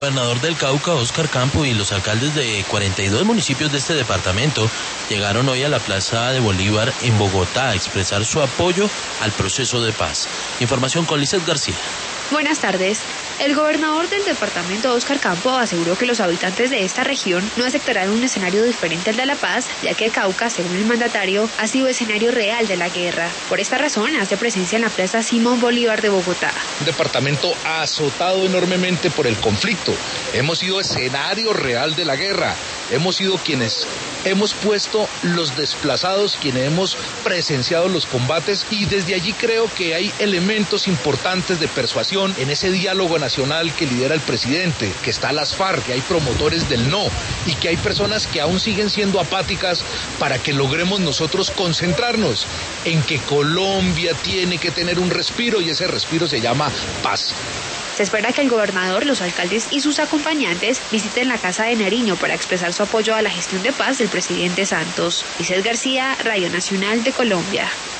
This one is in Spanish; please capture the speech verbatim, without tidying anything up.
El gobernador del Cauca, Óscar Campo, y los alcaldes de cuarenta y dos municipios de este departamento llegaron hoy a la Plaza de Bolívar en Bogotá a expresar su apoyo al proceso de paz. Información con Lizeth García. Buenas tardes. El gobernador del departamento, Óscar Campo, aseguró que los habitantes de esta región no aceptarán un escenario diferente al de La Paz, ya que Cauca, según el mandatario, ha sido escenario real de la guerra. Por esta razón, hace presencia en la Plaza Simón Bolívar de Bogotá. Un departamento azotado enormemente por el conflicto. Hemos sido escenario real de la guerra. Hemos sido quienes hemos puesto los desplazados, quienes hemos presenciado los combates, y desde allí creo que hay elementos importantes de persuasión en ese diálogo nacional que lidera el presidente, que está las FARC, que hay promotores del no y que hay personas que aún siguen siendo apáticas para que logremos nosotros concentrarnos en que Colombia tiene que tener un respiro, y ese respiro se llama paz. Se espera que el gobernador, los alcaldes y sus acompañantes visiten la Casa de Nariño para expresar su apoyo a la gestión de paz del presidente Santos. Lizeth García, Radio Nacional de Colombia.